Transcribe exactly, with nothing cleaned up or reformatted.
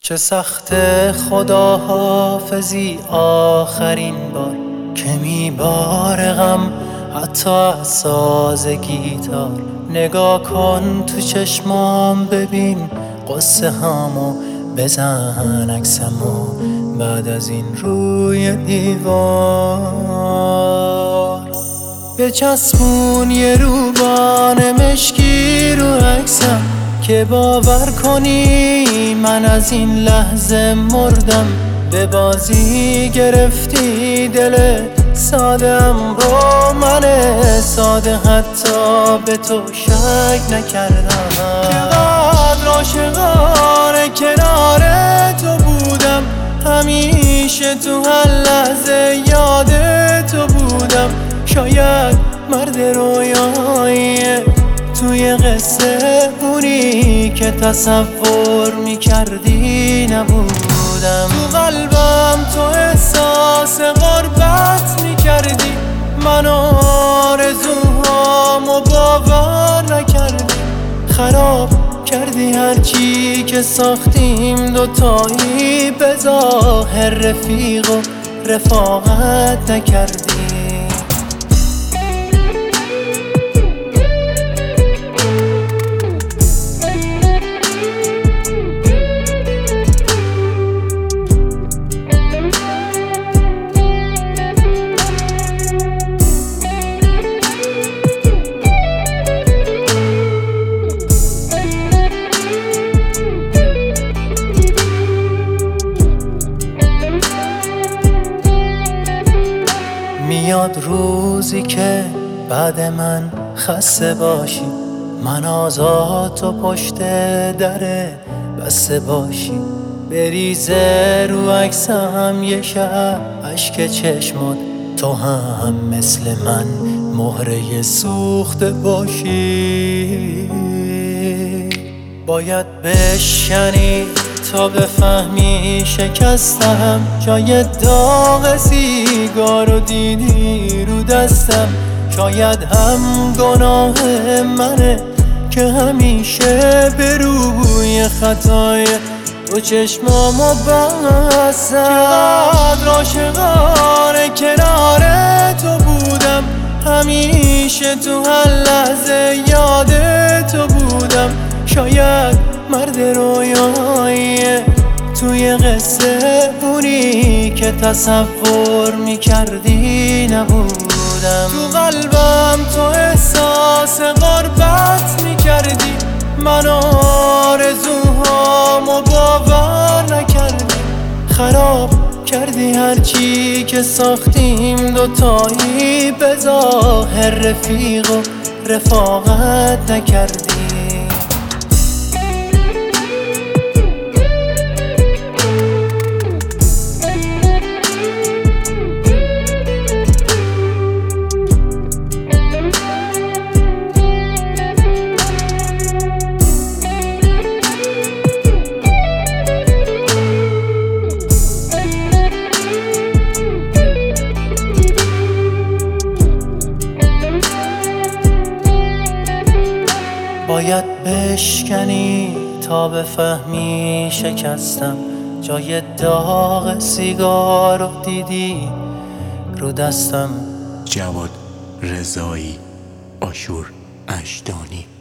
چه سخت خداحافظی آخرین بار که میباره غم حتی از ساز گیتار. نگاه کن تو چشمام ببین قصه همو بزن عکسمو بعد از این روی دیوار. بچسبون یه روبان مشکی رو عکسم که باور کنی من از این لحظه مردم. به بازی گرفتی دل سادم رو، من ساده حتی به تو شک نکردم. چقدر عاشقانه کنار تو بودم، همیشه تو هر لحظه یاد تو بودم. شاید مرد رویایی توی قصه اونی که تصور میکردی نبودم. تو قلبم تو احساس غربت میکردی، من آرزوهامو باور نکردی. خراب کردی هرچی که ساختیم دوتایی، به ظاهر رفیق و رفاقت نکردی. میاد روزی که بعد من خسته باشی، من آزاد تو پشت در بسته باشی. بریزه رو عکسم یه شب اشک چشمات، تو هم مثل من مهره سوخته باشی. باید بشکنی تا بفهمی شکستم، جای داغ سیگار رو دیدی رو دستم. شاید هم گناه منه که همیشه به روی خطای تو چشمامو بستم. چقدر عاشقانه کنار تو بودم، همیشه تو هر لحظه یاد تو بودم. شاید مرد رویایی توی قصه اونی که تصور میکردی نبودم. تو قلبم تو احساس غربت میکردی، من آرزوهامو باور نکردی. خراب کردی هرچی که ساختیم دوتایی، به ظاهر رفیق و رفاقت نکردی. باید بشکنی تا بفهمی شکستم، جای داغ سیگار رو دیدی رو دستم. جواد رضایی، آشور اشدانی.